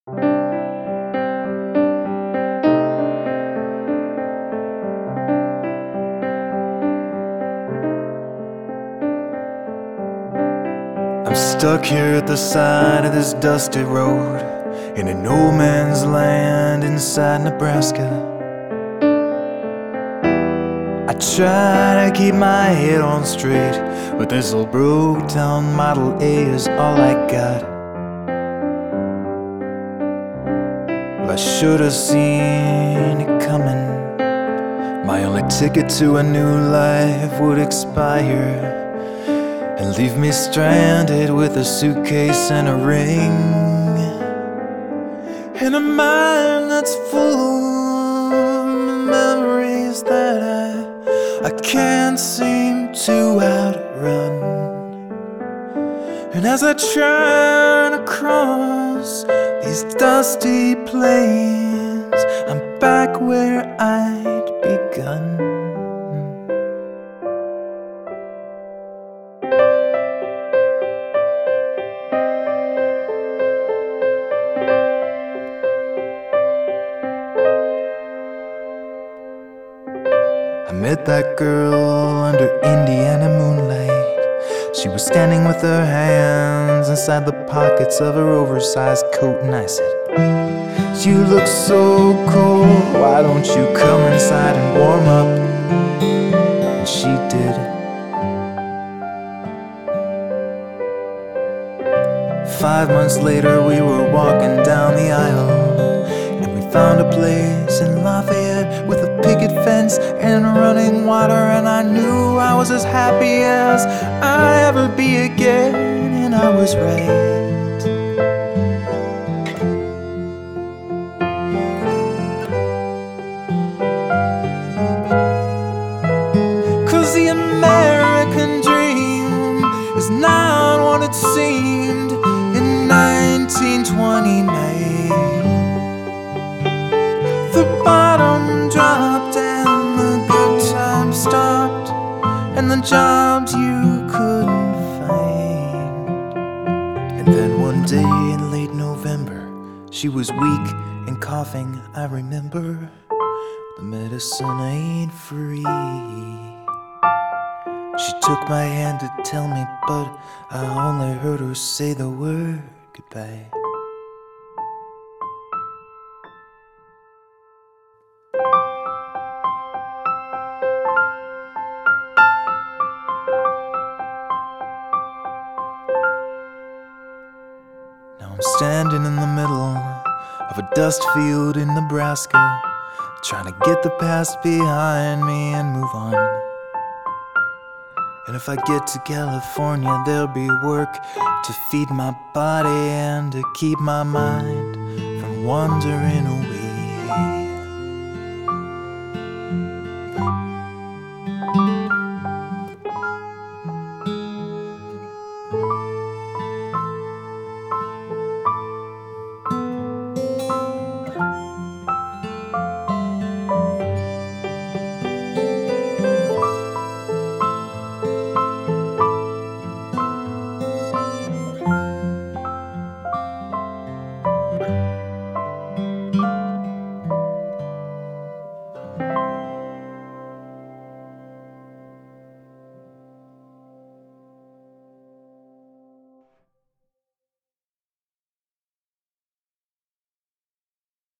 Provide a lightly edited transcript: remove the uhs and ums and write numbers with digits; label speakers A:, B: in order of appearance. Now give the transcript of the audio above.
A: I'm stuck here at the side of this dusty road, in a no man's land inside Nebraska. I try to keep my head on straight, but this old broke down Model A is all I got. Well, I should have seen it coming. My only ticket to a new life would expire and leave me stranded with a suitcase and a ring, and a mind that's full of memories that I can't seem to outrun. And as I try to cross these dusty plains, I'm back where I'd begun. I met that girl under Indiana moonlight. She was standing with her hands inside the pockets of her oversized coat, and I said, "You look so cold, why don't you come inside and warm up?" And she did. 5 months later we were walking down the aisle, and we found a place in Lafayette with a picket fence and running water, and I knew I was as happy as I'd ever be again, and I was right. Cause the American dream is not what it seemed in 1929. The bottom dropped and the good times stopped, and the jobs you couldn't find. And then one day in late November, she was weak and coughing, I remember. The medicine ain't free. She took my hand to tell me, but I only heard her say the word goodbye. Now I'm standing in the middle of a dust field in Nebraska, trying to get the past behind me and move on. And if I get to California, there'll be work to feed my body and to keep my mind from wandering away.